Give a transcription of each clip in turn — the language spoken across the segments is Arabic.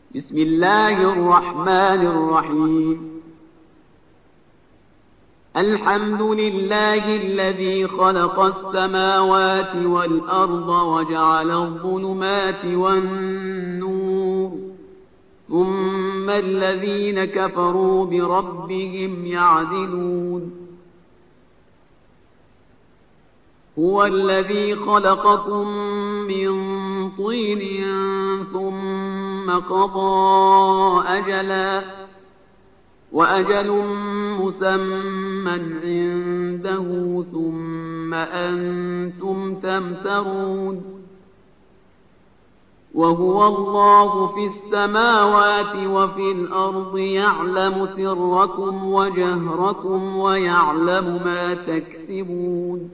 بسم الله الرحمن الرحيم. الحمد لله الذي خلق السماوات والأرض وجعل الظلمات والنور، ثم الذين كفروا بربهم يعدلون. هو الذي خلقكم من طين ثم قضى أجلا، وأجل مسمى عنده، ثم أنتم تمترون. وهو الله في السماوات وفي الأرض، يعلم سركم وجهركم ويعلم ما تكسبون.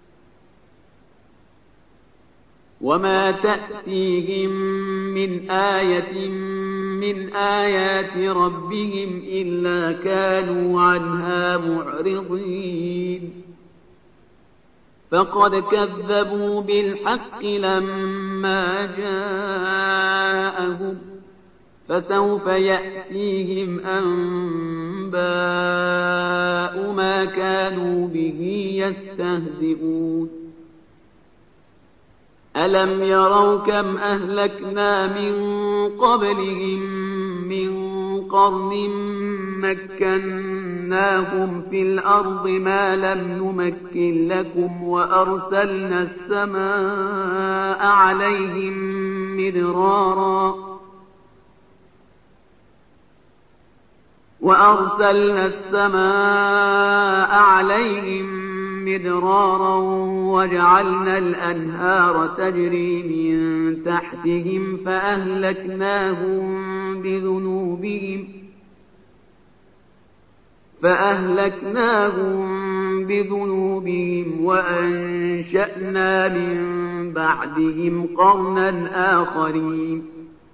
وما تأتيهم من آية من آيات ربهم إلا كانوا عنها معرضين. فقد كذبوا بالحق لما جاءهم، فسوف يأتيهم أنباء ما كانوا به يستهزئون. ألم يروا كم أهلكنا من قبلهم من قرن مكناهم في الأرض ما لم نمكن لكم، وأرسلنا السماء عليهم مدرارا وجعلنا الأنهار تجري من تحتهم فأهلكناهم بذنوبهم وأنشأنا من بعدهم قرنا آخرين.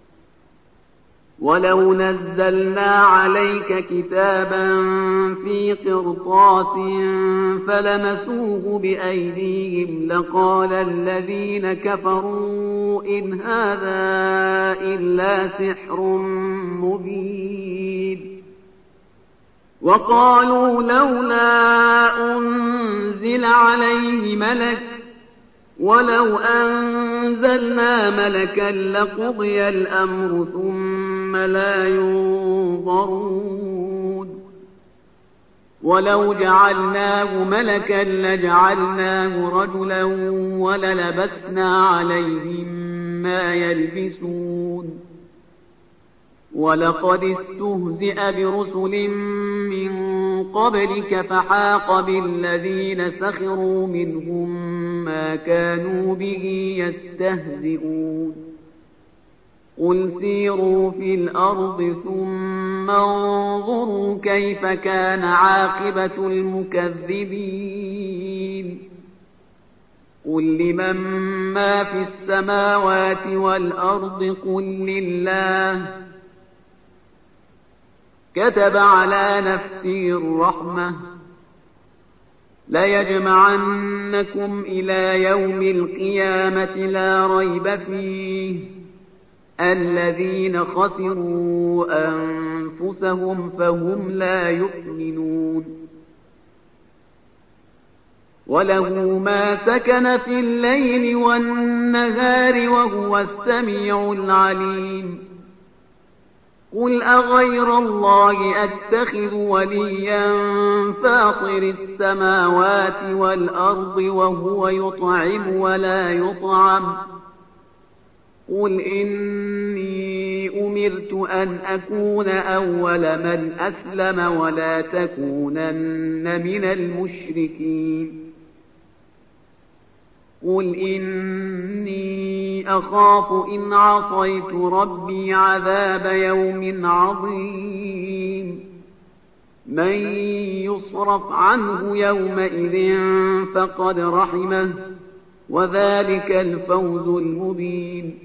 ولو نزلنا عليك كتابا في قرطاس فلمسوه بأيديهم لقال الذين كفروا إن هذا إلا سحر مبين. وقالوا لولا أنزل عليه ملك، ولو أنزلنا ملكا لقضي الأمر ثم لا ينظرون. ولو جعلناه ملكا لجعلناه رجلا وللبسنا عليهم ما يلبسون. ولقد استهزئ برسل من قبلك فحاق بالذين سخروا منهم ما كانوا به يستهزئون. قل سيروا في الأرض ثم انظروا كيف كان عاقبة المكذبين. قل لمن ما في السماوات والأرض قل لله. كتب على نفسه الرحمة ليجمعنكم إلى يوم القيامة لا ريب فيه الذين خسروا أنفسهم فهم لا يؤمنون. وله ما سكن في الليل والنهار وهو السميع العليم. قل أغير الله أتخذ وليا فاطر السماوات والأرض وهو يطعم ولا يطعم. قل إني أمرت أن أكون أول من أسلم ولا تكونن من المشركين. قل إني أخاف إن عصيت ربي عذاب يوم عظيم. من يصرف عنه يومئذ فقد رحمه، وذلك الفوز المبين.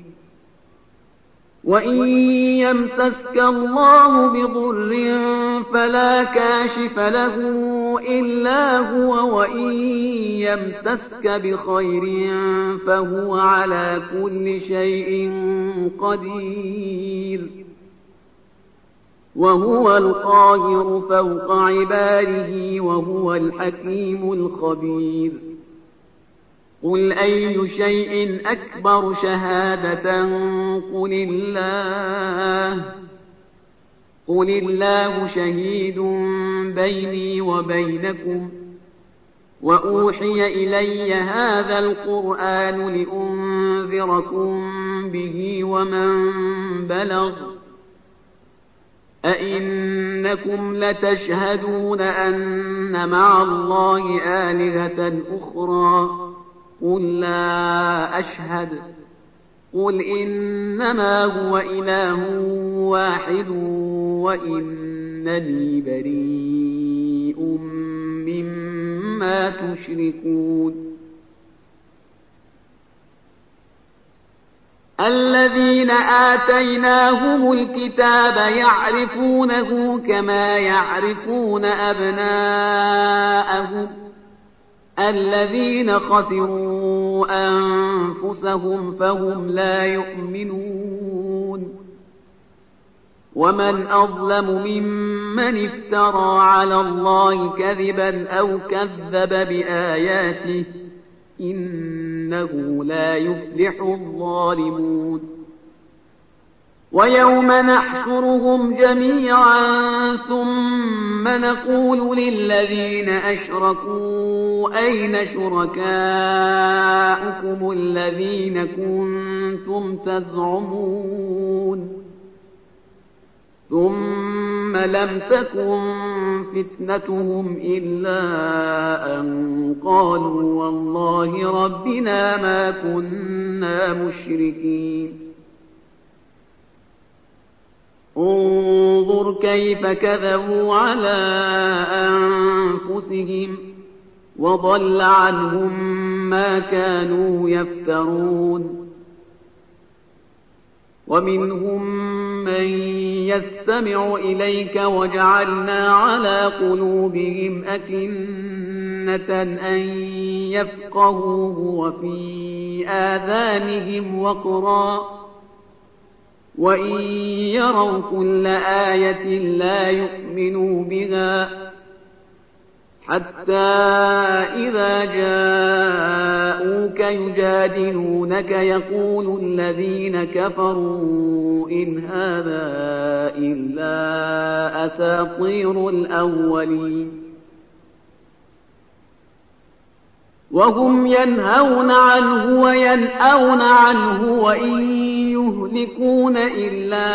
وإن يمسسك الله بضر فلا كاشف له إلا هو، وإن يمسسك بخير فهو على كل شيء قدير. وهو القاهر فوق عباده وهو الحكيم الخبير. قل أي شيء أكبر شهادة قل الله شهيد بيني وبينكم وأوحي إلي هذا القرآن لأنذركم به ومن بلغ أئنكم لتشهدون أن مع الله آلهة أخرى قل لا أشهد قل إنما هو إله واحد وإنني بريء مما تشركون. الذين آتيناهم الكتاب يعرفونه كما يعرفون أبناءهم الذين خسروا أنفسهم فهم لا يؤمنون. ومن أظلم ممن افترى على الله كذبا أو كذب بآياته إنه لا يفلح الظالمون. ويوم نحشرهم جميعا ثم نقول للذين أشركوا أين شركاؤكم الذين كنتم تزعمون ثم لم تكن فتنتهم إلا أن قالوا والله ربنا ما كنا مشركين. انظر كيف كذبوا على أنفسهم وضل عنهم ما كانوا يفترون. ومنهم من يستمع إليك وجعلنا على قلوبهم أكنة أن يفقهوه وفي آذانهم وقرا وإن يروا كل آية لا يؤمنوا بها حتى إذا جاءوك يجادلونك يقول الذين كفروا إن هذا إلا أساطير الأولين. وهم ينهون عنه وينأون عنه وإن يهلكون إلا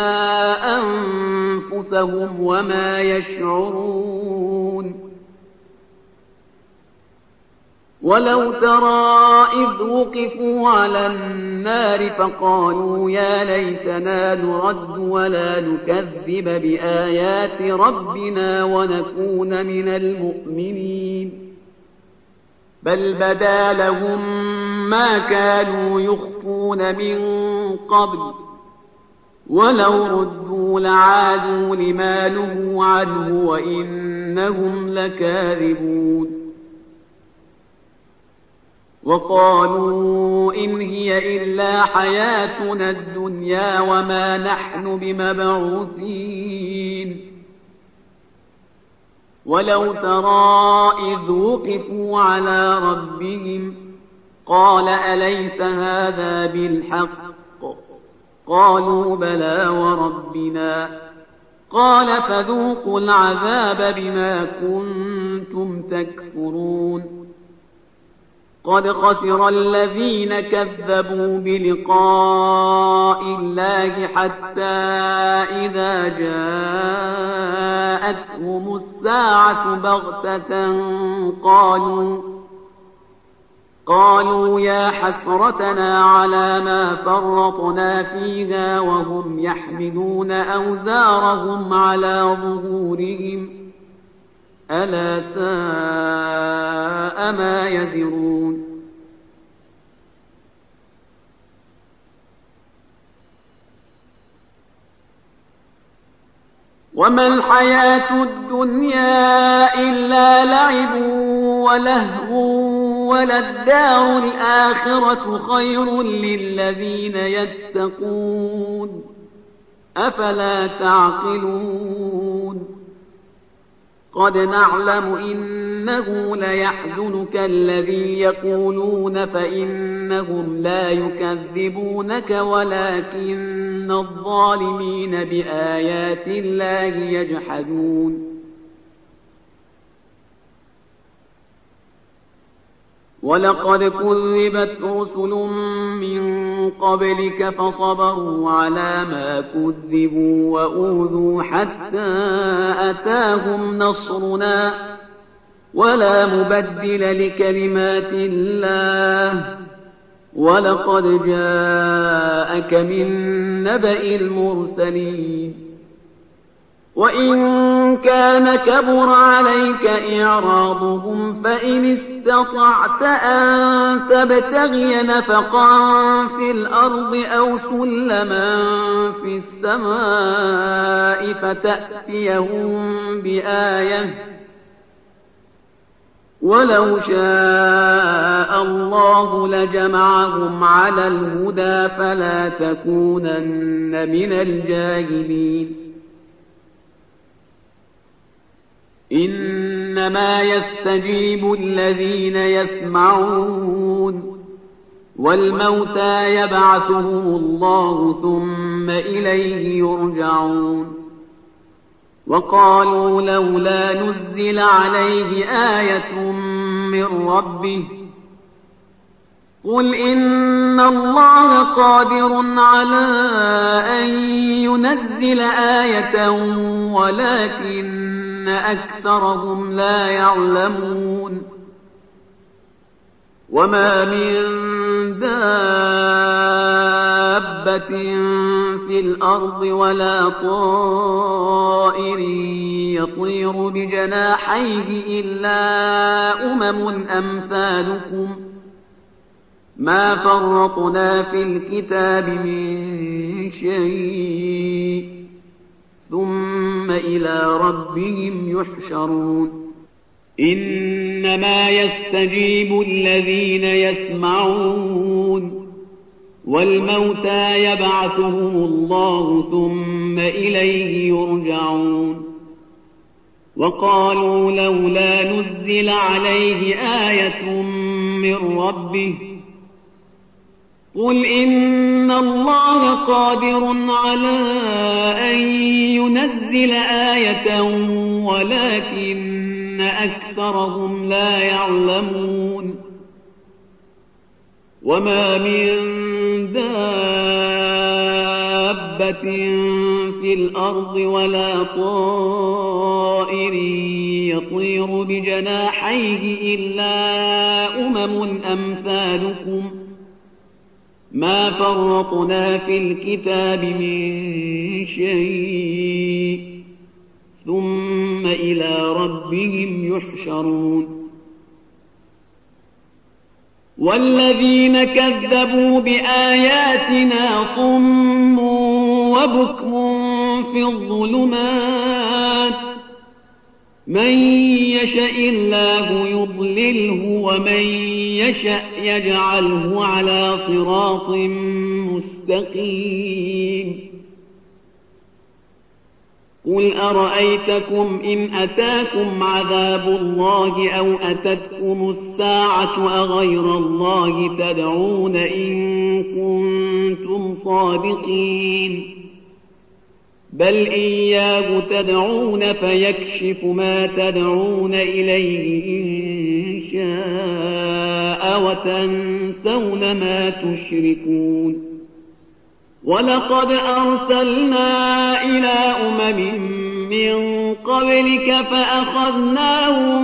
أنفسهم وما يشعرون. ولو ترى إذ وقفوا على النار فقالوا يا ليتنا نرد ولا نكذب بآيات ربنا ونكون من المؤمنين بل بدا لهم ما كانوا يخفون من قبل ولو ردوا لعادوا لما نهوا عنه وإنهم لكاذبون. وقالوا إن هي إلا حياتنا الدنيا وما نحن بمبعوثين. ولو ترى إذ وقفوا على ربهم قال أليس هذا بالحق قالوا بلى وربنا قال فذوقوا العذاب بما كنتم تكفرون. قد خسر الذين كذبوا بلقاء الله حتى إذا جاءتهم الساعة بغتة قالوا يا حسرتنا على ما فرطنا فيها وهم يحملون أوزارهم على ظهورهم ألا ساء ما يزرون. وما الحياة الدنيا إلا لعب ولهو وللدار الآخرة خير للذين يتقون أفلا تعقلون قد نعلم إنه ليحزنك الذي يقولون فإنهم لا يكذبونك ولكن الظالمين بآيات الله يجحدون ولقد كذبت رسل من قبلك فصبروا على ما كذبوا وأوذوا حتى أتاهم نصرنا ولا مبدل لكلمات الله ولقد جاءك من نبأ المرسلين وإن كان كبر عليك إعراضهم فإن استطعت أن تبتغي نفقا في الأرض أو سلما في السماء فتأتيهم بآية ولو شاء الله لجمعهم على الهدى فلا تكونن من الجاهلين إنما يستجيب الذين يسمعون والموتى يبعثهم الله ثم إليه يرجعون وقالوا لولا نزل عليه آية من ربه قل إن الله قادر على أن ينزل آية ولكن أكثرهم لا يعلمون وما من دابة في الأرض ولا طائر يطير بجناحيه إلا أمثالكم ما فرطنا في الكتاب من شيء ثم إلى ربهم يحشرون إنما يستجيب الذين يسمعون والموتى يبعثهم الله ثم إليه يرجعون وقالوا لولا نزل عليه آية من ربه قل إن الله قادر على أن ينزل آية ولكن أكثرهم لا يعلمون وما من دابة في الأرض ولا طائر يطير بجناحيه إلا أمثالكم ما فرطنا في الكتاب من شيء ثم إلى ربهم يحشرون والذين كذبوا بآياتنا صم وبكم في الظلمات من يشاء الله يضلله ومن يشاء يجعله على صراط مستقيم قل أرأيتكم إن أتاكم عذاب الله أو أتتكم الساعة أغير الله تدعون إن كنتم صادقين بل إياه تدعون فيكشف ما تدعون إليه إن شاء وتنسون ما تشركون ولقد أرسلنا إلى من قبلك فأخذناهم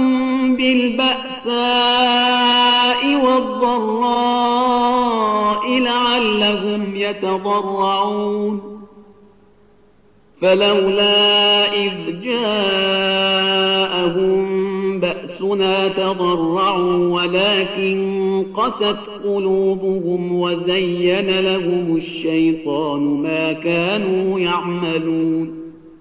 بالبأساء والضراء لعلهم يتضرعون فلولا إذ جاءهم بأسنا تضرعوا ولكن قست قلوبهم وزين لهم الشيطان ما كانوا يعملون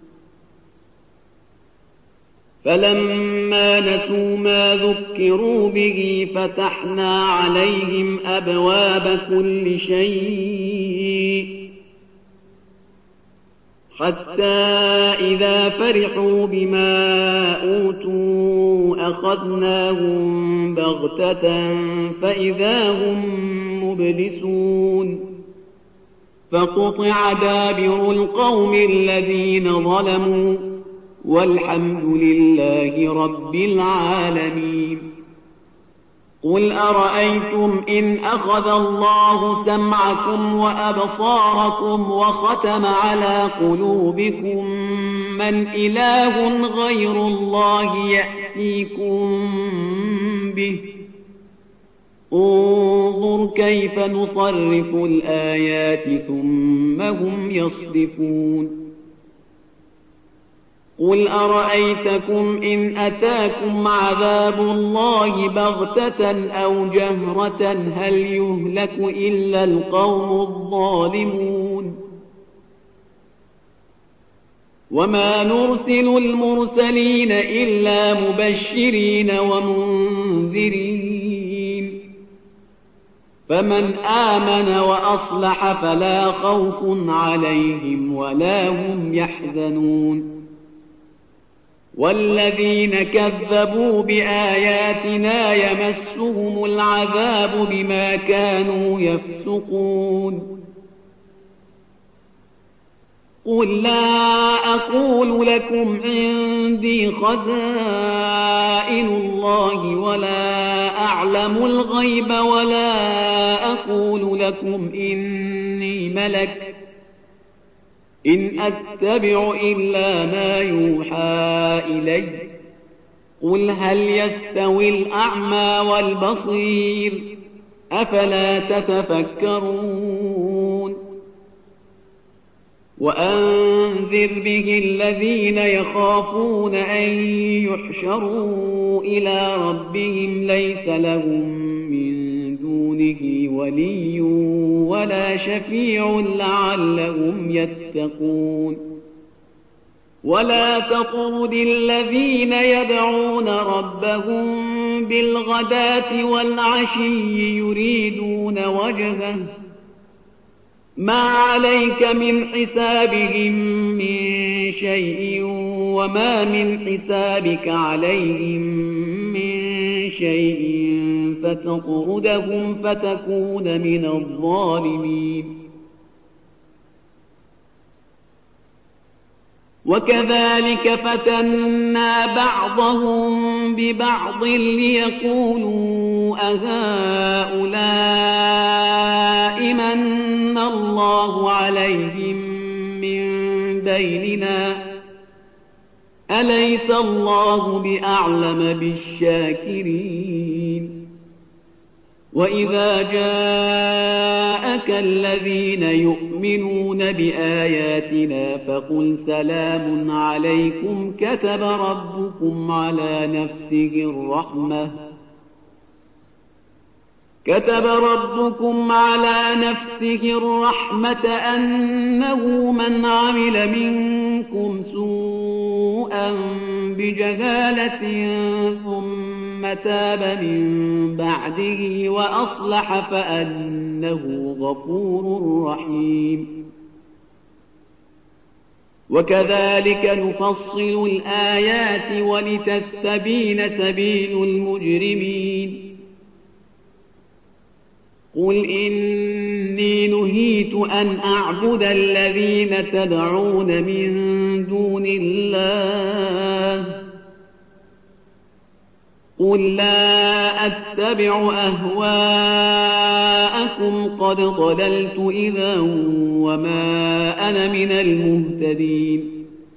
فلما نسوا ما ذكروا به فتحنا عليهم أبواب كل شيء حتى إذا فرحوا بما أوتوا أخذناهم بغتة فإذا هم مبلسون فقطع دابر القوم الذين ظلموا والحمد لله رب العالمين. قل أرأيتم إن أخذ الله سمعكم وأبصاركم وختم على قلوبكم من إله غير الله يأتيكم به انظر كيف نصرف الآيات ثم هم يصدفون. قل أرأيتكم إن أتاكم عذاب الله بغتة أو جهرة هل يهلك إلا القوم الظالمون. وما نرسل المرسلين إلا مبشرين ومنذرين فمن آمن وأصلح فلا خوف عليهم ولا هم يحزنون. والذين كذبوا بآياتنا يمسهم العذاب بما كانوا يفسقون. قل لا أقول لكم عندي خزائن الله ولا أعلم الغيب ولا أقول لكم إني ملك إن أتبع إلا ما يوحى إلي. قل هل يستوي الأعمى والبصير أفلا تتفكرون. وأنذر به الذين يخافون أن يحشروا إلى ربهم ليس لهم من دونه ولي ولا شفيع لعلهم يتقون. ولا تطرد الذين يدعون ربهم بالغداة والعشي يريدون وجهه ما عليك من حسابهم من شيء وما من حسابك عليهم من شيء فتطردهم فتكون من الظالمين. وكذلك فتنا بعضهم ببعض ليقولوا أهؤلاء من الله عليهم من بيننا أليس الله بأعلم بالشاكرين. وإذا جاءك الذين يؤمنون بآياتنا فقل سلام عليكم كتب ربكم على نفسه الرحمة أنه من عمل منكم سوءا بجهالة ثم تاب من بعده وأصلح فأنه غفور رحيم. وكذلك نفصل الآيات ولتستبين سبيل المجرمين. قل إني نهيت أن أعبد الذين تدعون من دون الله قل لا أتبع أهواءكم قد ضللت إذا وما أنا من المهتدين.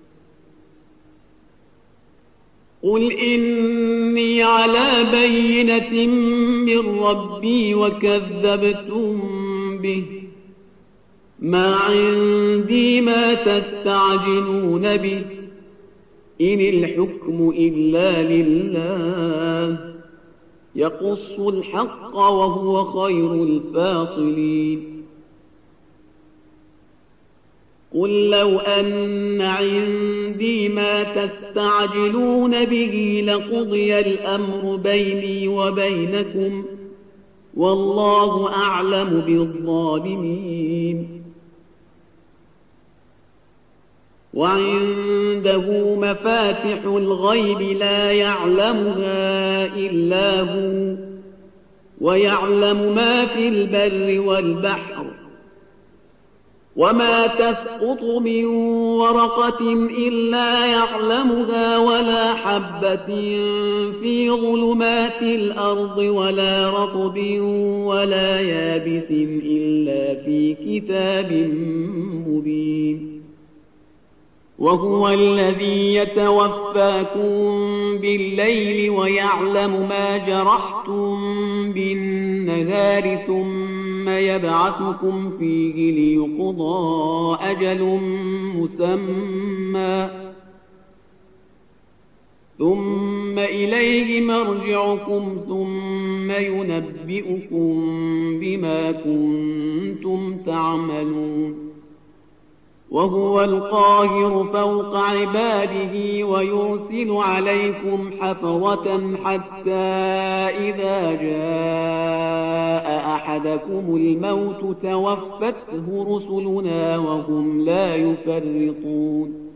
قل إني على بينة من ربي وكذبتم به ما عندي ما تستعجلون به إن الحكم إلا لله يقص الحق وهو خير الفاصلين. قل لو أن عندي ما تستعجلون به لقضي الأمر بيني وبينكم والله أعلم بالظالمين. وعنده مفاتح الغيب لا يعلمها إلا هو ويعلم ما في البر والبحر وما تسقط من ورقة إلا يعلمها ولا حبة في ظلمات الأرض ولا رطب ولا يابس إلا في كتاب مبين وهو الذي يتوفاكم بالليل ويعلم ما جرحتم بالنهار ثم يبعثكم فيه ليقضى أجل مسمى ثم إليه مرجعكم ثم ينبئكم بما كنتم تعملون وهو القاهر فوق عباده ويرسل عليكم حفظة حتى إذا جاء أحدكم الموت توفته رسلنا وهم لا يفرطون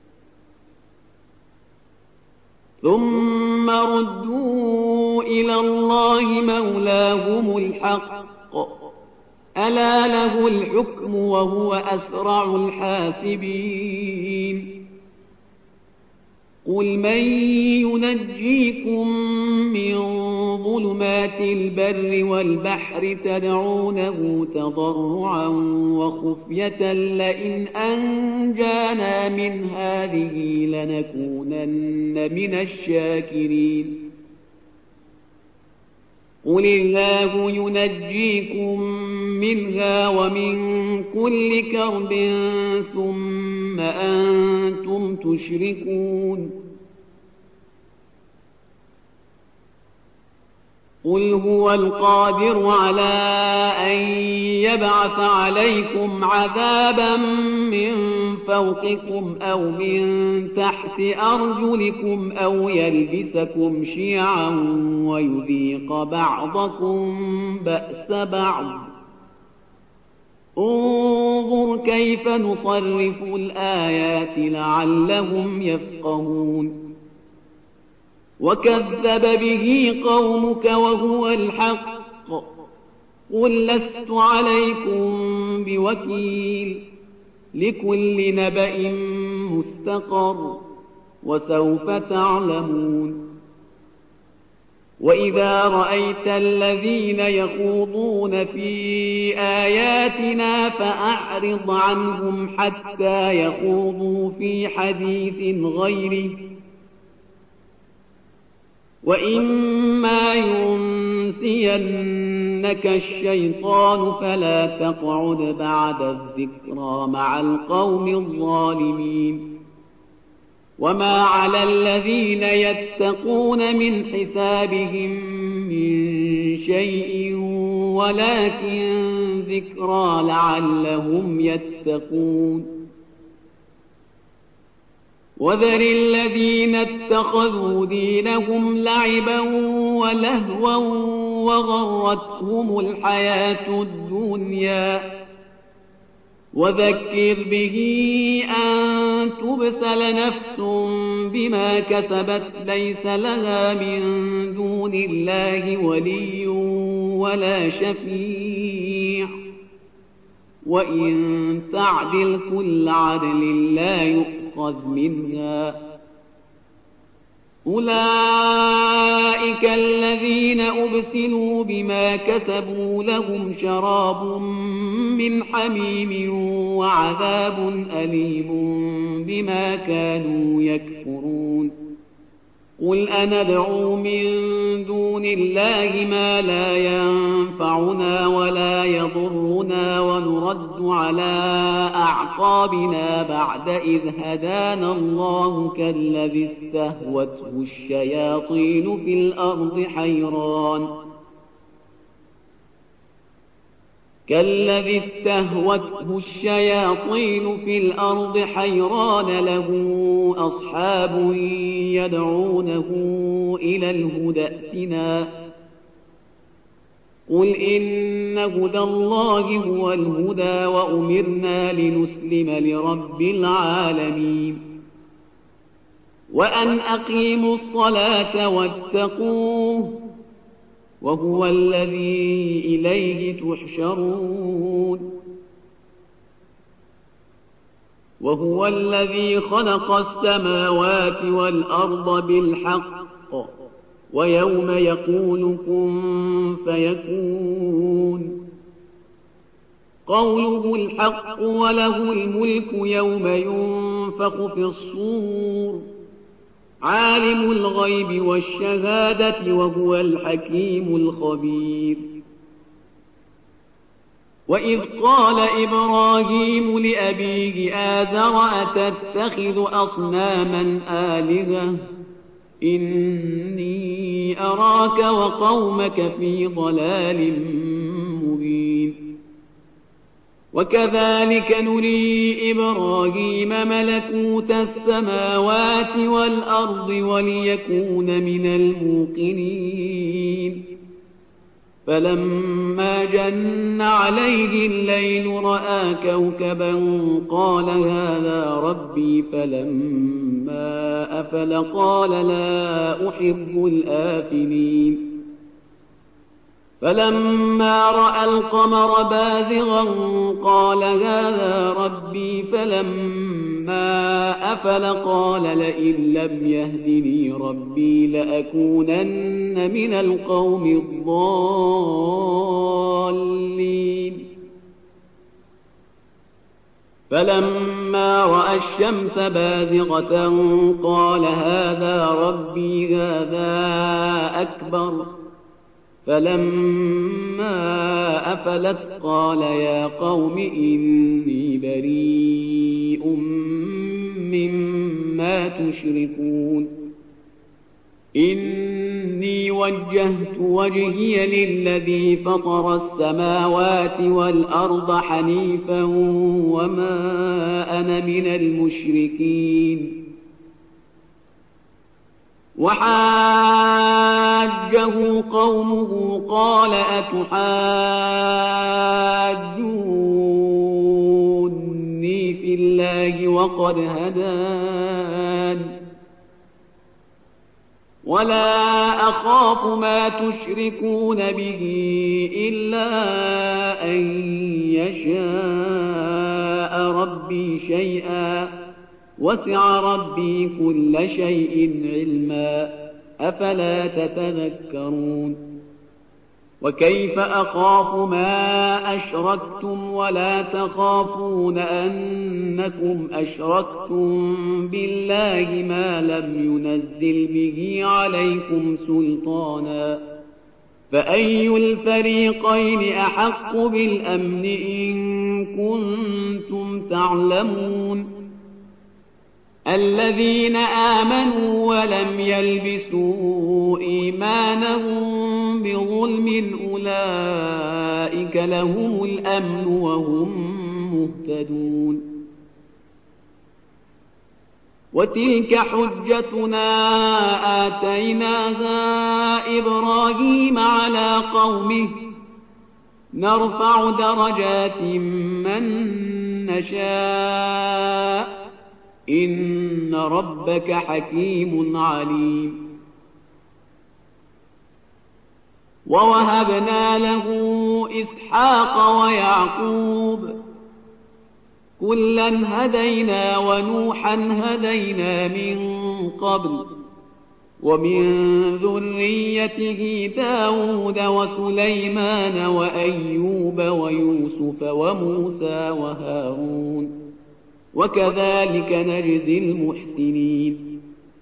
ثم ردوا إلى الله مولاهم الحق ألا له الحكم وهو أسرع الحاسبين قل من ينجيكم من ظلمات البر والبحر تدعونه تضرعا وخفية لئن أنجانا من هذه لنكونن من الشاكرين قل الله ينجيكم منها ومن كل كرب ثم أنتم تشركون قل هو القادر على أن يبعث عليكم عذابا من فوقكم أو من تحت أرجلكم أو يلبسكم شيعا ويذيق بعضكم بأس بعض انظر كيف نصرف الآيات لعلهم يفقهون وكذب به قومك وهو الحق قل لست عليكم بوكيل لكل نبأ مستقر وسوف تعلمون وإذا رأيت الذين يخوضون في آياتنا فأعرض عنهم حتى يخوضوا في حديث غيره وإما ينسينك الشيطان فلا تقعد بعد الذكرى مع القوم الظالمين وما على الذين يتقون من حسابهم من شيء ولكن ذكرى لعلهم يتقون وذر الذين اتخذوا دينهم لعبا ولهوا وغرتهم الحياة الدنيا وذكر به أن تبسل نفس بما كسبت ليس لها من دون الله ولي ولا شفيع وإن تعدل كل عدل لا يؤخذ منها أولئك الذين أبسلوا بما كسبوا لهم شراب من حميم وعذاب أليم بما كانوا يكفرون قل أندعو من دون الله ما لا ينفعنا ولا يضرنا ونرد على أعقابنا بعد إذ هدانا الله كالذي استهوته الشياطين في الأرض حيران له أصحاب يدعونه إلى الهدى ائتنا قل إن هدى الله هو الهدى وأمرنا لنسلم لرب العالمين وأن أقيموا الصلاة واتقوه وهو الذي إليه تحشرون وهو الذي خلق السماوات والأرض بالحق ويوم يقول كن فيكون قوله الحق وله الملك يوم ينفخ في الصور عالم الغيب والشهادة وهو الحكيم الخبير وإذ قال إبراهيم لأبيه آذر أتتخذ أصناما آلهة إني أراك وقومك في ضلال مبين وكذلك نري إبراهيم ملكوت السماوات والأرض وليكون من الموقنين فلما جن عليه الليل رأى كوكبا قال هذا ربي فلما أفل قال لا أحب الآفلين فلما رأى القمر بازغا قال هذا ربي فلما أفل قال لئن لم يهدني ربي لأكونن من القوم الضالين فلما رأى الشمس بازغة قال هذا ربي هذا أكبر فلما أفلت قال يا قوم إني بريء مما تشركون إني وجهت وجهي للذي فطر السماوات والأرض حنيفا وما أنا من المشركين وحاجه قومه قال أتحاجوني في الله وقد هدان ولا أخاف ما تشركون به إلا أن يشاء ربي شيئا وسع ربي كل شيء علما أفلا تتذكرون وكيف أخاف ما أشركتم ولا تخافون أنكم أشركتم بالله ما لم ينزل به عليكم سلطانا فأي الفريقين أحق بالأمن إن كنتم تعلمون الذين آمنوا ولم يلبسوا إيمانهم بظلم أولئك لهم الأمن وهم مهتدون وتلك حجتنا آتيناها إبراهيم على قومه نرفع درجات من نشاء إن ربك حكيم عليم ووهبنا له إسحاق ويعقوب كلا هدينا ونوحا هدينا من قبل ومن ذريته داود وسليمان وأيوب ويوسف وموسى وهارون وكذلك نجزي المحسنين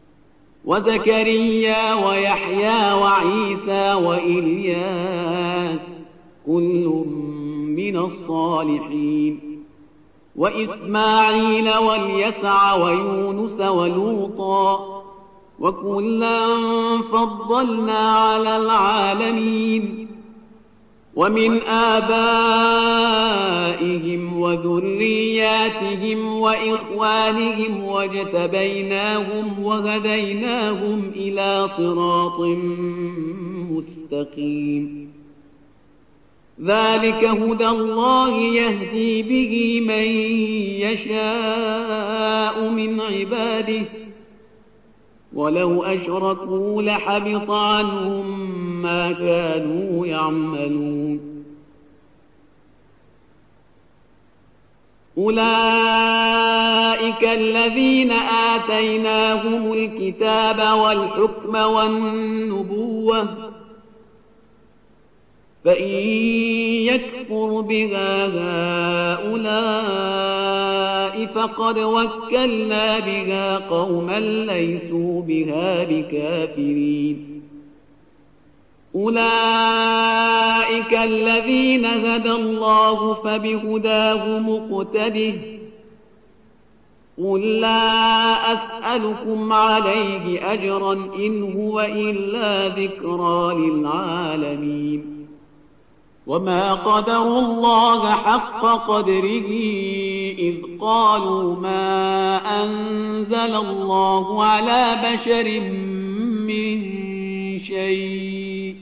وزكريا ويحيى وعيسى وإلياس كل من الصالحين وإسماعيل واليسع ويونس ولوطا وكلا فضلنا على العالمين ومن آبائهم وذرياتهم وإخوانهم واجتبيناهم وهديناهم إلى صراط مستقيم ذلك هدى الله يهدي به من يشاء من عباده ولو أشركوا لحبط عنهم ما كانوا يعملون أولئك الذين آتيناهم الكتاب والحكم والنبوة فإن يكفر بها هؤلاء فقد وكلنا بها قوما ليسوا بها بكافرين أولئك الذين هدى الله فبهداه مقتده قل لا أسألكم عليه أجرا إن هو إلا ذكرى للعالمين وما قدروا الله حق قدره إذ قالوا ما أنزل الله على بشر من شيء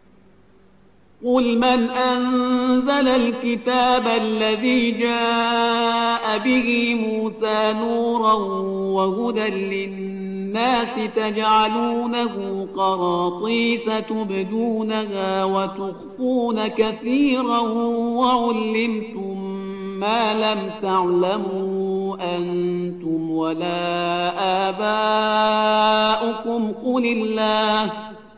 قل من أنزل الكتاب الذي جاء به موسى نورا وهدى للناس تجعلونه قراطيس تبدونها وتخفون كثيرا وعلمتم ما لم تعلموا أنتم ولا آباؤكم قل الله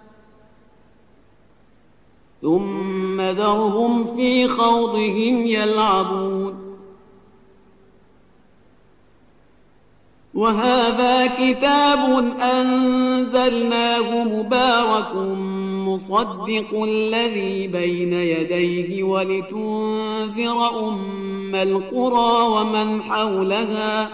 ثم ذرهم في خوضهم يلعبون وهذا كتاب أنزلناه مبارك مصدق الذي بين يديه ولتنذر أم القرى ومن حولها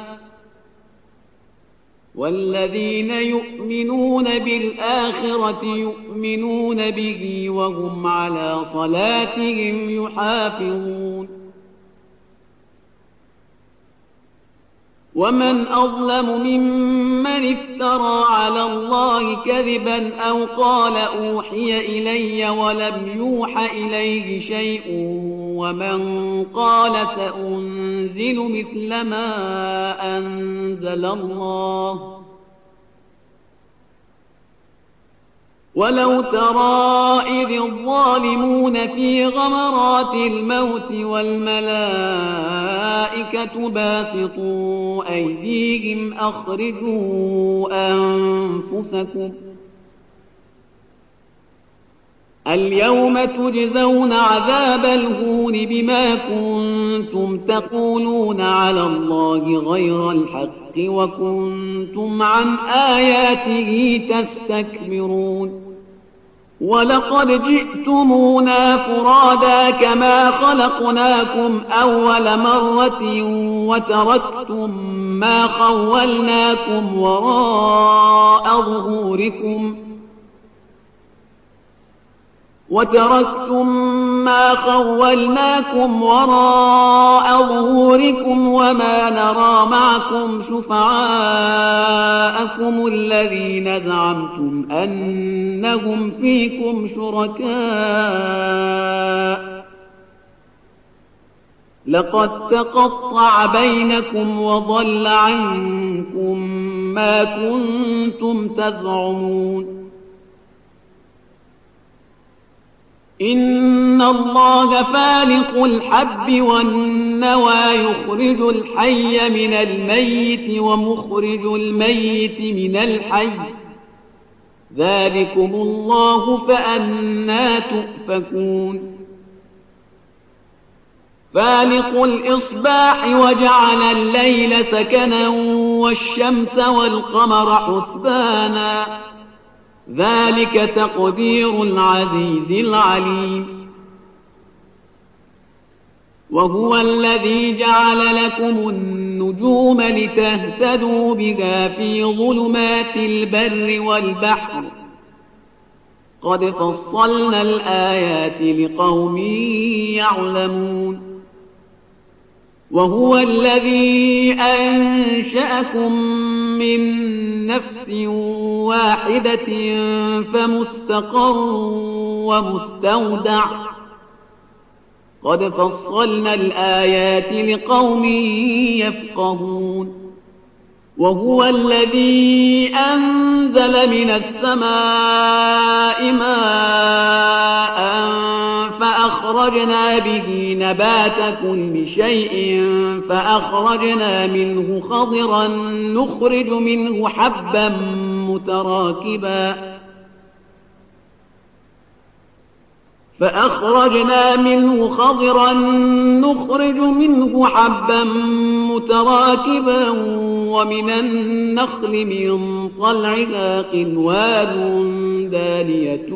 والذين يؤمنون بالآخرة يؤمنون به وهم على صلاتهم يحافظون ومن أظلم ممن افترى على الله كذبا أو قال أوحي إلي ولم يوح إليه شيء ومن قال سأنزل مثل ما أنزل الله ولو ترى إذ الظالمون في غمرات الموت والملائكة باسطوا أيديهم أخرجوا أنفسكم اليوم تجزون عذاب الهون بما كنتم تقولون على الله غير الحق وكنتم عن آياته تستكبرون ولقد جئتمونا فرادا كما خلقناكم أول مرة وتركتم ما خولناكم وراء ظهوركم وما نرى معكم شفعاءكم الذين زعمتم أنهم فيكم شركاء لقد تقطع بينكم وضل عنكم ما كنتم تزعمون إن الله فالق الحب والنوى يخرج الحي من الميت ومخرج الميت من الحي ذلكم الله فأنى تؤفكون فالق الإصباح وجعل الليل سكنا والشمس والقمر حسبانا ذلك تقدير العزيز العليم وهو الذي جعل لكم النجوم لتهتدوا بها في ظلمات البر والبحر قد فصلنا الآيات لقوم يعلمون وهو الذي أنشأكم من نفس واحدة فمستقر ومستودع قد فصلنا الآيات لقوم يفقهون وهو الذي أنزل من السماء ماء فأخرجنا به نبات كل شيء فأخرجنا منه خضرا نخرج منه حبا متراكبا ومن النخل من طلعها قنوان دانية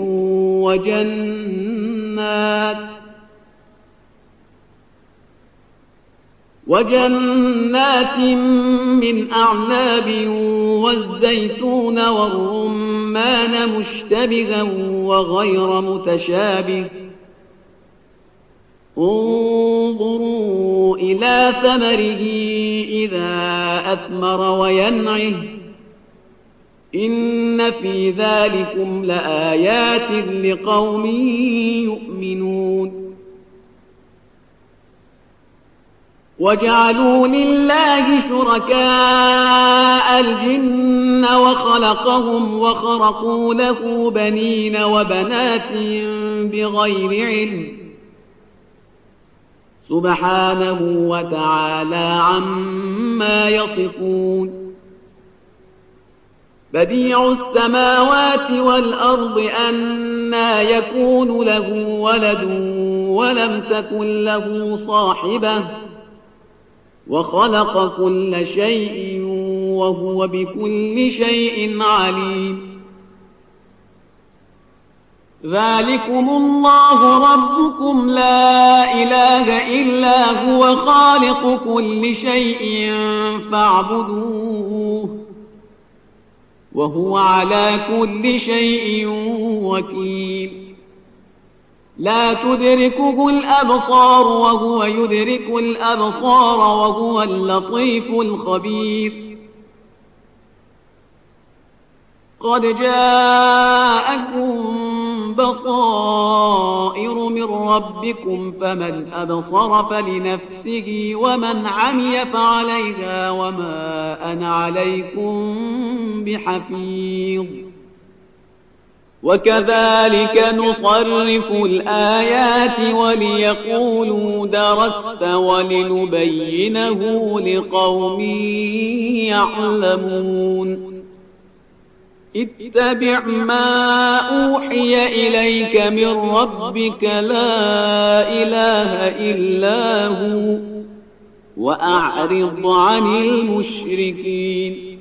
وجنات من أعناب والزيتون والرمان مشتبها وغير متشابه انظروا إلى ثمره إذا أثمر وينعه إن في ذلكم لآيات لقوم يؤمنون وجعلوا لله شركاء الجن وخلقهم وخرقوا له بنين وبنات بغير علم سبحانه وتعالى عما يصفون بديع السماوات والأرض أنى يكون له ولد ولم تكن له صاحبة وخلق كل شيء وهو بكل شيء عليم ذلكم الله ربكم لا إله إلا هو خالق كل شيء فاعبدوه وهو على كل شيء وكيل لا تدركه الأبصار وهو يدرك الأبصار وهو اللطيف الخبير قد جاءكم بصائر من ربكم فمن أبصر فلنفسه ومن عمي فعليها وما أنا عليكم بحفيظ وكذلك نصرف الآيات وليقولوا درست ولنبينه لقوم يعلمون اتبع ما أوحي إليك من ربك لا إله إلا هو وأعرض عن المشركين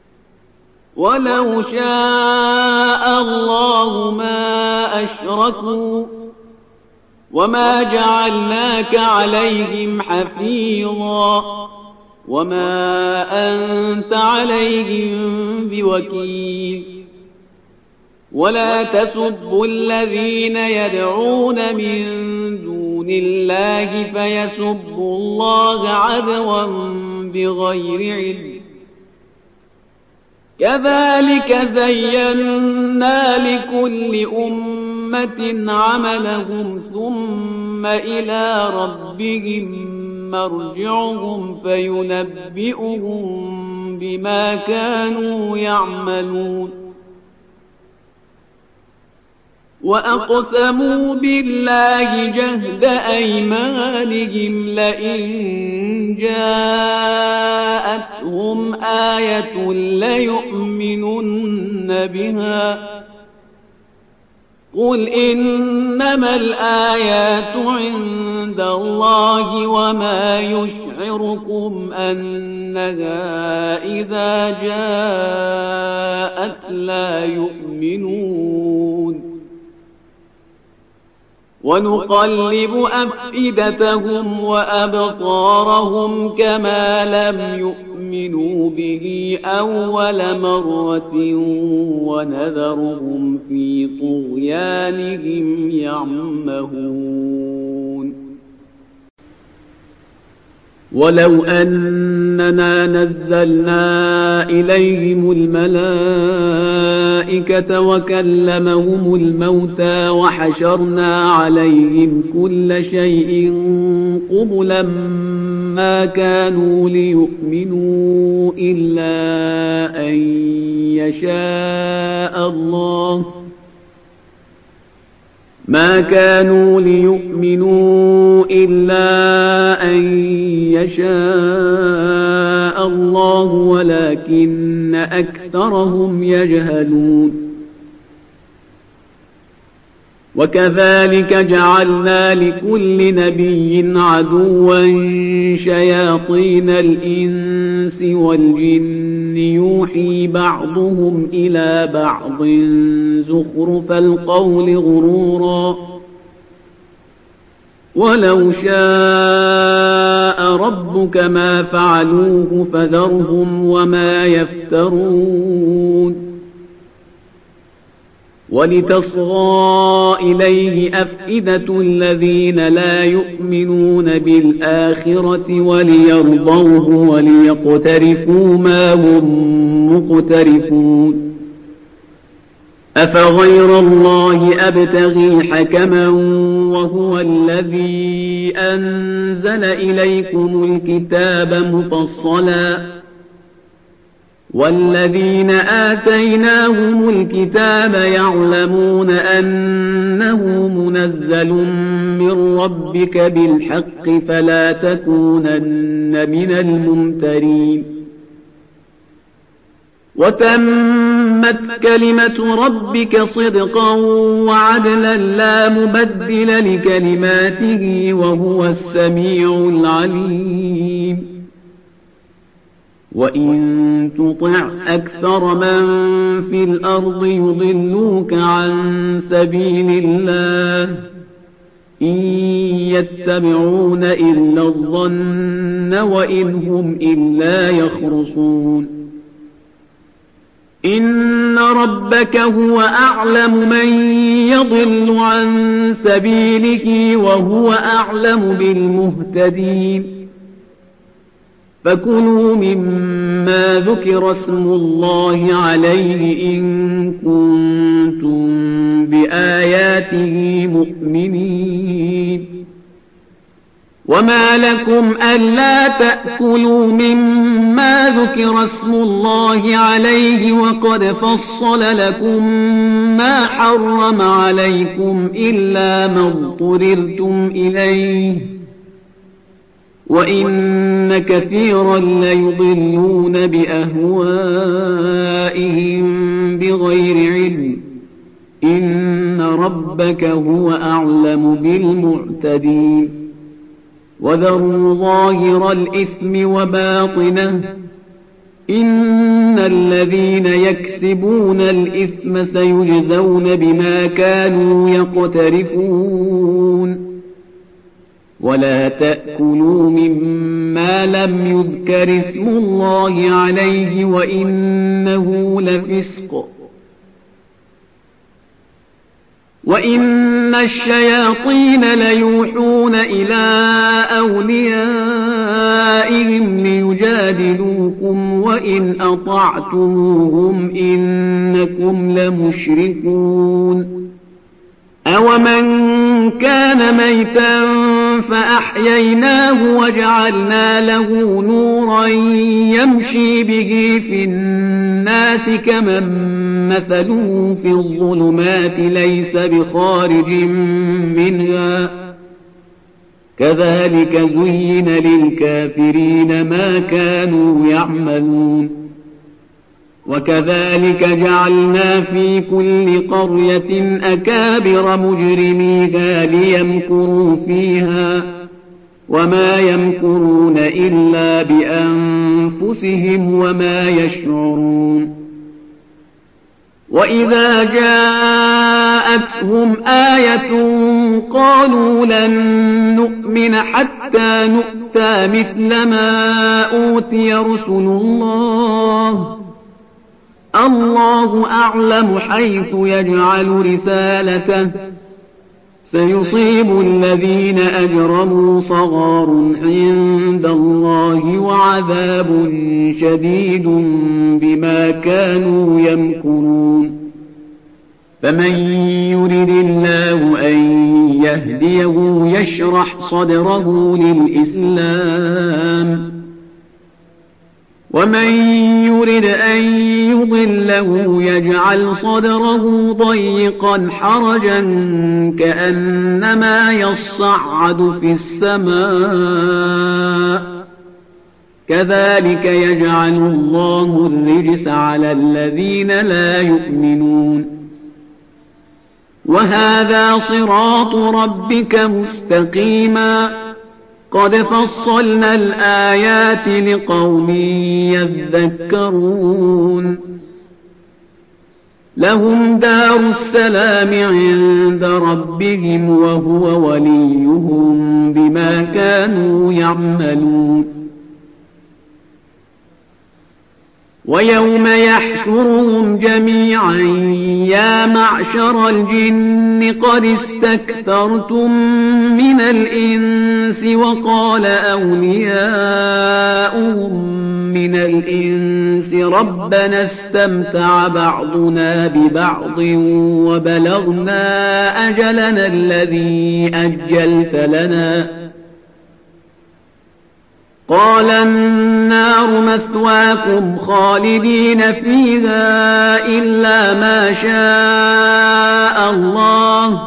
ولو شاء الله ما أشركوا وما جعلناك عليهم حفيظا وما أنت عليهم بوكيل ولا تسبوا الذين يدعون من دون الله فيسبوا الله عدوا بغير علم كذلك زينا لكل أمة عملهم ثم إلى ربهم مرجعهم فينبئهم بما كانوا يعملون وأقسموا بالله جهد أيمانهم لئن جاءتهم آية ليؤمنن بها قل إنما الآيات عند الله وما يشعركم أنها إذا جاءت لا يؤمنون ونقلب أفئدتهم وأبصارهم كما لم يؤمنوا به أول مرة ونذرهم في طغيانهم يعمهون ولو أننا نزلنا إليهم الملائكة وكلمهم الموتى وحشرنا عليهم كل شيء قبلا ما كانوا ليؤمنوا إلا أن يشاء الله ولكن أكثرهم يجهلون. وكذلك جعلنا لكل نبي عدوا شياطين الإنس والجن يوحي بعضهم إلى بعض زخرف القول غرورا ولو شاء ربك ما فعلوه فذرهم وما يفترون. ولتصغى إليه أفئدة الذين لا يؤمنون بالآخرة وليرضوه وليقترفوا ما هم مقترفون. أفغير الله أبتغي حكما وهو الذي أنزل إليكم الكتاب مفصلا والذين آتيناهم الكتاب يعلمون أنه منزل من ربك بالحق فلا تكونن من الممترين. وتمت كلمة ربك صدقا وعدلا لا مبدل لكلماته وهو السميع العليم. وإن تطع أكثر من في الأرض يضلوك عن سبيل الله إن يتبعون إلا الظن وإن هم إلا يخرصون. إن ربك هو أعلم من يضل عن سبيله وهو أعلم بالمهتدين. فكلوا مما ذكر اسم الله عليه إن كنتم بآياته مؤمنين. وما لكم ألا تأكلوا مما ذكر اسم الله عليه وقد فصل لكم ما حرم عليكم إلا ما اضطررتم إليه وإن كثيرا ليضلون بأهوائهم بغير علم إن ربك هو أعلم بالمعتدين. وذروا ظاهر الإثم وباطنه إن الذين يكسبون الإثم سيجزون بما كانوا يقترفون. ولا تأكلوا مما لم يذكر اسم الله عليه وإنه لفسق وإن الشياطين ليوحون إلى أوليائهم ليجادلوكم وإن أطعتموهم إنكم لمشركون. أومن كان ميتا فأحييناه وجعلنا له نورا يمشي به في الناس كمن مثله في الظلمات ليس بخارج منها كذلك زين للكافرين ما كانوا يعملون. وكذلك جعلنا في كل قرية أكابر مجرميها ليمكروا فيها وما يمكرون إلا بأنفسهم وما يشعرون. وإذا جاءتهم آية قالوا لن نؤمن حتى نؤتى مثل ما أوتي رسل الله الله أعلم حيث يجعل رسالته سيصيب الذين أجرموا صغار عند الله وعذاب شديد بما كانوا يمكرون فمن يرد الله أن يهديه يشرح صدره للإسلام ومن يرد أن يضله يجعل صدره ضيقا حرجا كأنما يصعد في السماء كذلك يجعل الله الرجس على الذين لا يؤمنون وهذا صراط ربك مستقيما قد فصلنا الآيات لقوم يذكرون لهم دار السلام عند ربهم وهو وليهم بما كانوا يعملون ويوم يحشرهم جميعا يا معشر الجن قد استكثرتم من الإنس وقال أولياؤهم من الإنس ربنا استمتع بعضنا ببعض وبلغنا أجلنا الذي أجلت لنا قال النار مثواكم خالدين فيها إلا ما شاء الله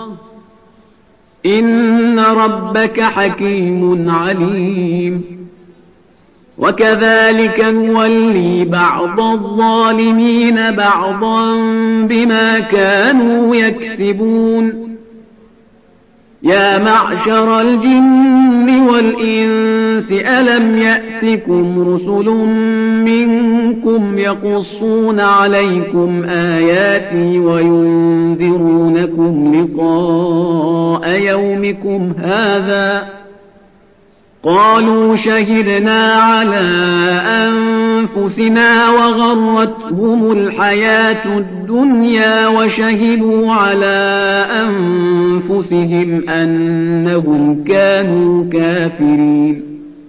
إن ربك حكيم عليم وكذلك نولي بعض الظالمين بعضا بما كانوا يكسبون يا معشر الجن والإنس ألم يأتكم رسل منكم يقصون عليكم آياتي وينذرونكم لقاء يومكم هذا قالوا شهدنا على أنفسنا وغرتهم الحياة الدنيا وشهدوا على أنفسهم أنهم كانوا كافرين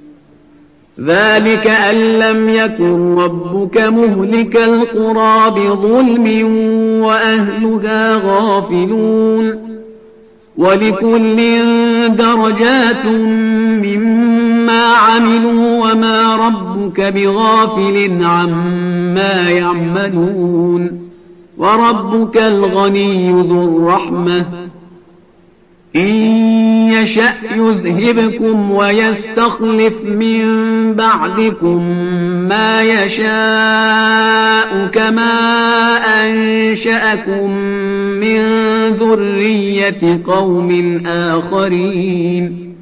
ذلك أن لم يكن ربك مهلك القرى بظلم وأهلها غافلون ولكل درجات مما عملوا وما ربك بغافل عما يعملون وربك الغني ذو الرحمة إن يشأ يذهبكم ويستخلف من بعدكم ما يشاء كما أنشأكم من ذرية قوم آخرين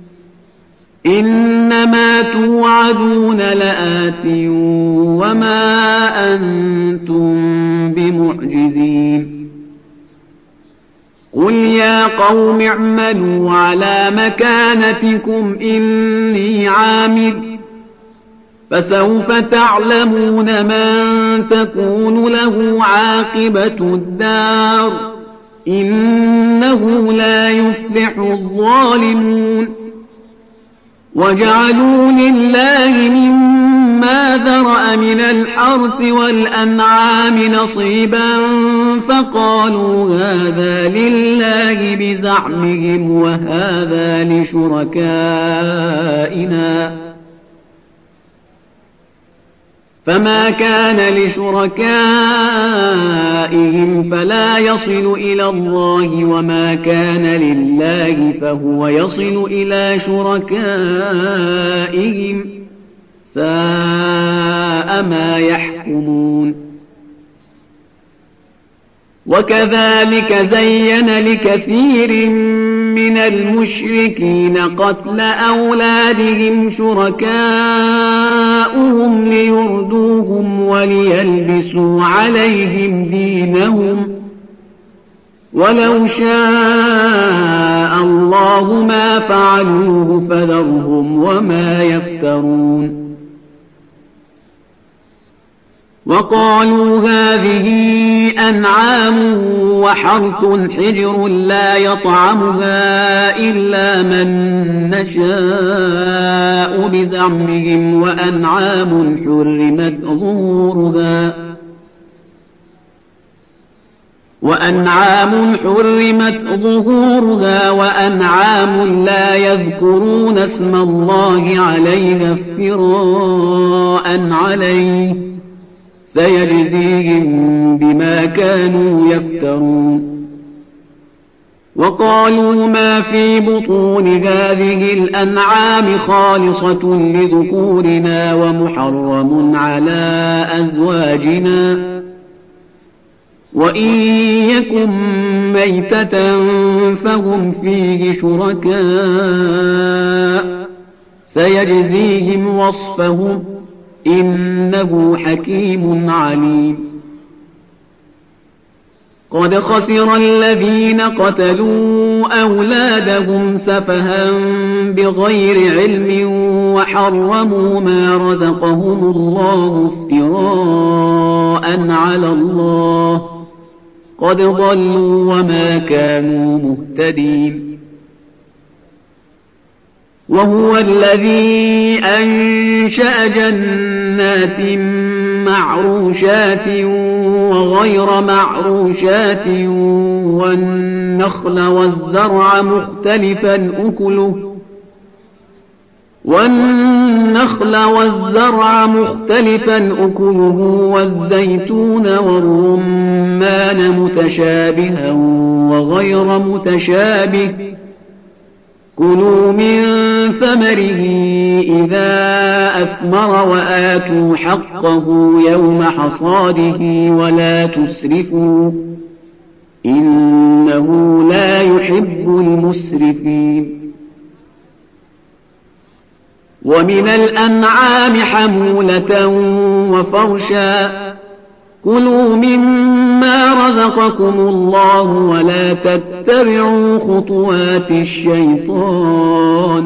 إنما توعدون لآت وما أنتم بمعجزين قل يا قوم اعملوا على مكانتكم إني عامل فسوف تعلمون من تكون له عاقبة الدار إنه لا يفلح الظالمون وجعلوا لله مما ذرأ من الحرث والأنعام نصيبا فقالوا هذا لله بزعمهم وهذا لشركائنا فما كان لشركائهم فلا يصل إلى الله وما كان لله فهو يصل إلى شركائهم ساء ما يحكمون وكذلك زين لكثير من المشركين قتل أولادهم شركاؤهم ليردوهم وليلبسوا عليهم دينهم ولو شاء الله ما فعلوه فذرهم وما يفترون وقالوا هذه أنعام وحرث حجر لا يطعمها إلا من نشاء بزعمهم وأنعام حرمت ظهورها وأنعام لا يذكرون اسم الله عليها افتراء عليه سيجزيهم بما كانوا يفترون. وقالوا ما في بطون هذه الأنعام خالصة لذكورنا ومحرم على أزواجنا وإن يكن ميتة فهم فيه شركاء سيجزيهم وصفهم إنه حكيم عليم. قد خسر الذين قتلوا أولادهم سفها بغير علم وحرموا ما رزقهم الله افتراء على الله قد ضلوا وما كانوا مهتدين. وهو الذي أنشأ جنات معروشات وغير معروشات والنخل والزرع مختلفا أكله والزيتون والرمان متشابها وغير متشابه كلوا من ثمره إذا أثمر وآتوا حقه يوم حصاده ولا تسرفوا إنه لا يحب المسرفين. ومن الأنعام حمولة وفرشا كلوا مما رزقكم الله ولا تتبعوا خطوات الشيطان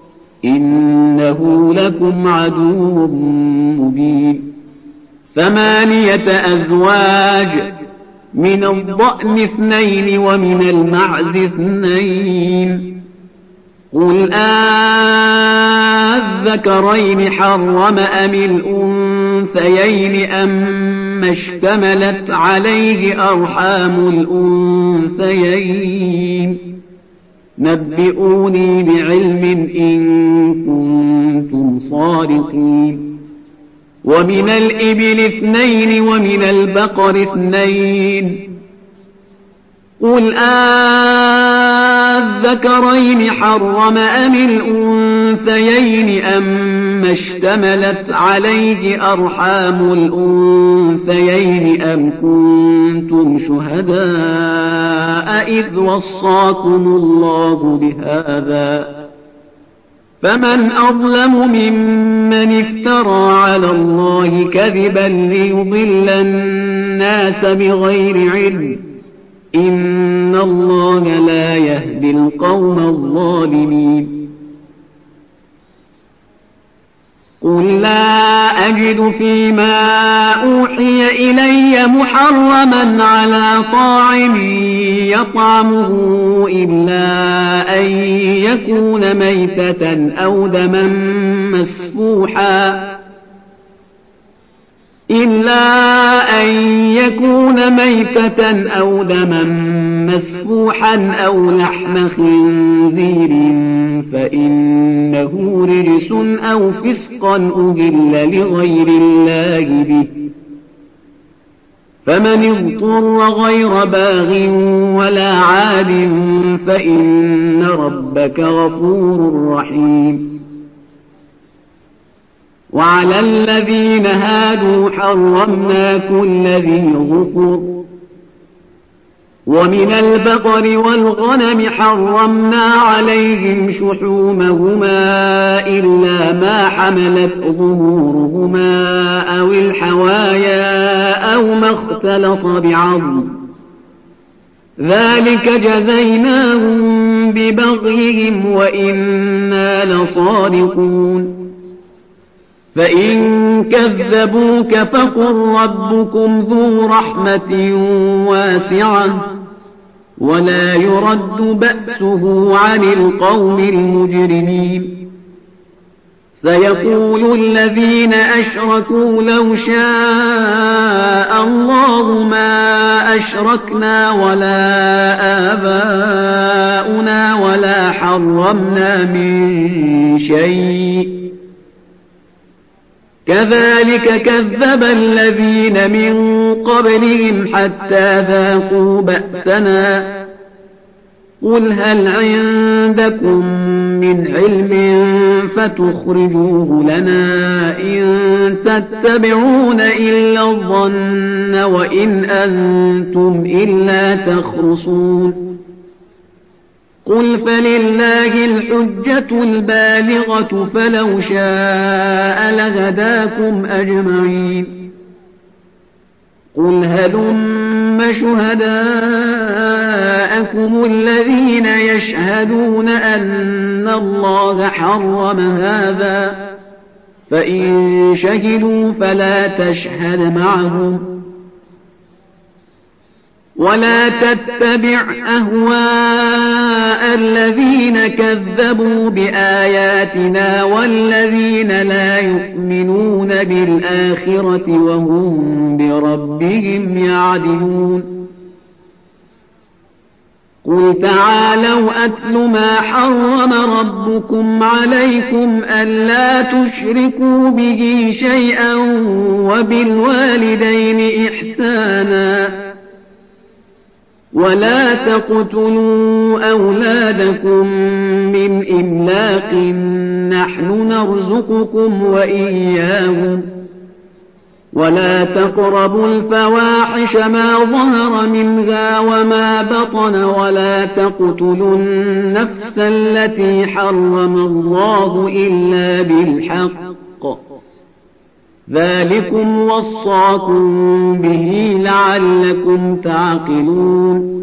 إنه لكم عدو مبين. 8 أزواج من الضأن 2 ومن المعز 2 قل الذكرين حرم أم الأنثيين أما اشتملت عليه أرحام الأنثيين نبئوني بعلم إن كنتم صادقين. ومن الإبل 2 ومن البقر 2 قل الذكرين حرم أم الأنثيين أما اشتملت عليه أرحام الأنثيين أم كنتم شهداء إذ وصاكم الله بهذا فمن أظلم ممن افترى على الله كذبا ليضل الناس بغير علم إن الله لا يهدي القوم الظالمين. قل لا أجد فيما أوحي إلي محرما على طاعم يطعمه إلا أن يكون ميتة أو دما مسفوحا أو لحم خنزير فإنه رجس أو فسقا أهل لغير الله به فمن اضطر غير باغ ولا عاد فإن ربك غفور رحيم. وعلى الذين هادوا حرمنا كل ذي ظفر ومن البقر والغنم حرمنا عليهم شحومهما إلا ما حملت ظهورهما أو الحوايا أو ما اختلط بعظم ذلك جزيناهم ببغيهم وإنا لصادقون. فإن كذبوك فقل ربكم ذو رحمة واسعة ولا يرد بأسه عن القوم المجرمين سيقول الذين أشركوا لو شاء الله ما أشركنا ولا آباؤنا ولا حرمنا من شيء كذلك كذب الذين من قبلهم حتى ذاقوا بأسنا قل هل عندكم من علم فتخرجوه لنا إن تتبعون إلا الظن وإن أنتم إلا تخرصون قل فلله الحجة البالغة فلو شاء لهداكم أجمعين قل هلم شهداءكم الذين يشهدون أن الله حرم هذا فإن شهدوا فلا تشهد معهم ولا تتبع أهواء الذين كذبوا بآياتنا والذين لا يؤمنون بالآخرة وهم بربهم يعدلون قل تعالوا أتل ما حرم ربكم عليكم ألا تشركوا به شيئا وبالوالدين إحسانا ولا تقتلوا أولادكم من إملاق نحن نرزقكم وإياهم ولا تقربوا الفواحش ما ظهر منها وما بطن ولا تقتلوا النفس التي حرم الله إلا بالحق ذلكم وصاكم به لعلكم تعقلون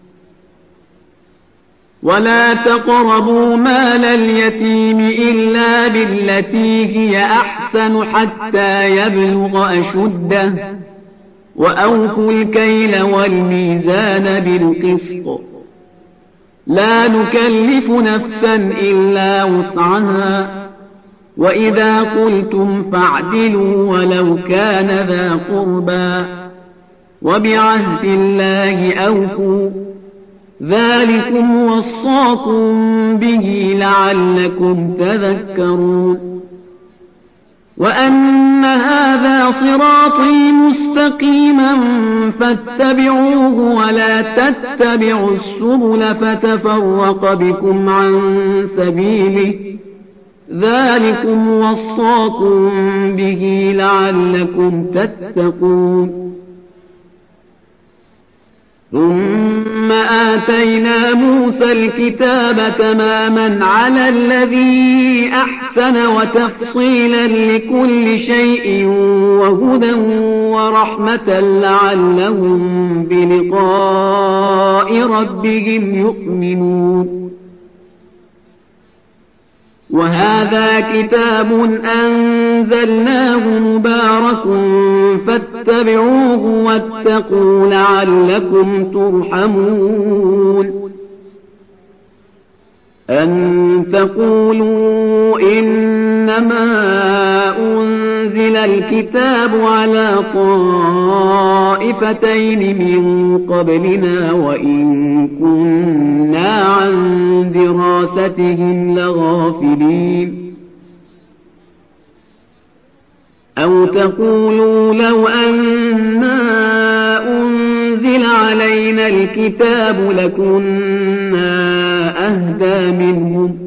ولا تقربوا مال اليتيم إلا بالتي هي أحسن حتى يبلغ أشده وأوفوا الكيل والميزان بالقسط لا نكلف نفسا إلا وسعها وإذا قلتم فاعدلوا ولو كان ذا قربى وبعهد الله أوفوا ذلكم وصاكم به لعلكم تذكرون وأن هذا صراطي مستقيما فاتبعوه ولا تتبعوا السبل فتفرق بكم عن سبيله ذلكم وصاكم به لعلكم تتقون ثم آتينا موسى الكتاب تماما على الذي أحسن وتفصيلا لكل شيء وهدى ورحمة لعلهم بلقاء ربهم يؤمنون وهذا كتاب أنزلناه مبارك فاتبعوه واتقوا لعلكم ترحمون أن تقولوا إنما أنزل الكتاب على طائفتين من قبلنا وإن كنا عن دراستهم لغافلين أو تقولوا لو أنا أنزل علينا الكتاب لكنا أهدى منهم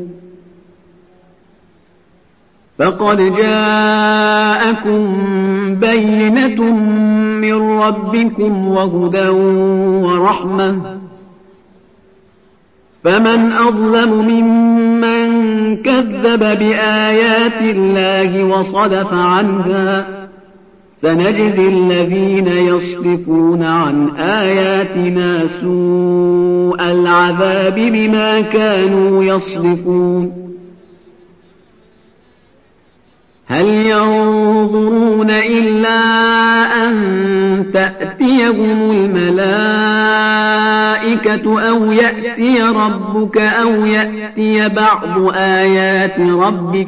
فقد جاءكم بينة من ربكم وهدى ورحمة فمن أظلم ممن كذب بآيات الله وصدف عنها سنجزي الذين يصدفون عن آياتنا سوء العذاب بما كانوا يصدفون هل ينظرون إلا أن تأتيهم الملائكة أو يأتي ربك أو يأتي بعض آيات ربك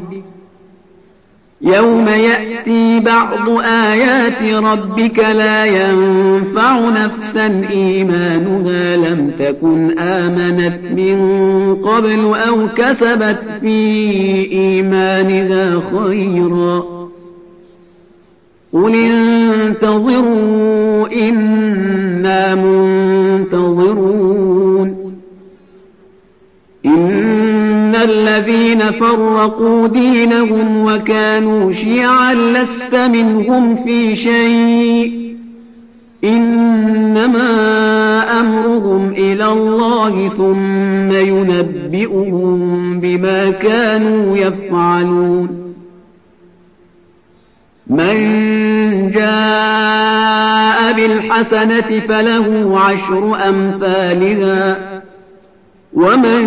يوم يأتي بعض آيات ربك لا ينفع نفسا إيمانها لم تكن آمنت من قبل أو كسبت في إيمانها خيرا قل انتظروا إنا منتظرون إن الذين فرقوا دينهم وكانوا شيعا لست منهم في شيء إنما أمرهم إلى الله ثم ينبئهم بما كانوا يفعلون من جاء بالحسنة فله 10 أمثالها ومن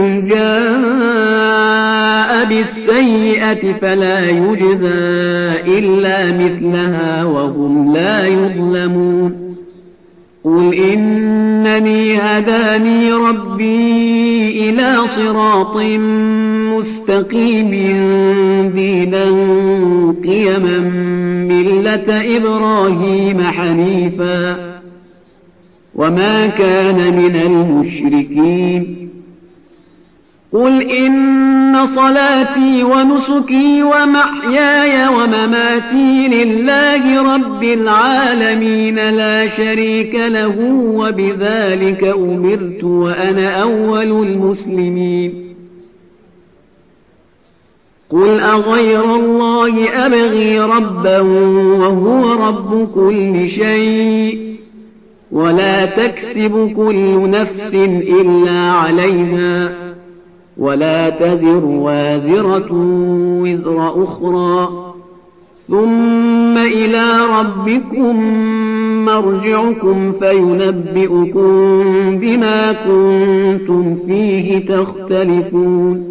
جاء بالسيئة فلا يجزى إلا مثلها وهم لا يظلمون قل إنني هداني ربي إلى صراط مستقيم دينا قيما ملة إبراهيم حنيفا وما كان من المشركين قل إن صلاتي ونسكي ومحياي ومماتي لله رب العالمين لا شريك له وبذلك أمرت وأنا أول المسلمين قل أغير الله أبغي ربا وهو رب كل شيء ولا تكسب كل نفس إلا عليها ولا تزر وازرة وزر أخرى ثم إلى ربكم مرجعكم فينبئكم بما كنتم فيه تختلفون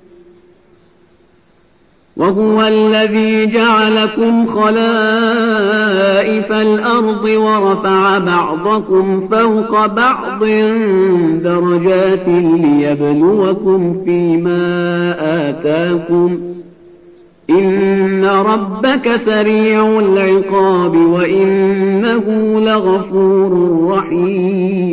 وهو الذي جعلكم خلائف الأرض ورفع بعضكم فوق بعض درجات ليبلوكم فيما آتاكم إن ربك سريع العقاب وإنه لغفور رحيم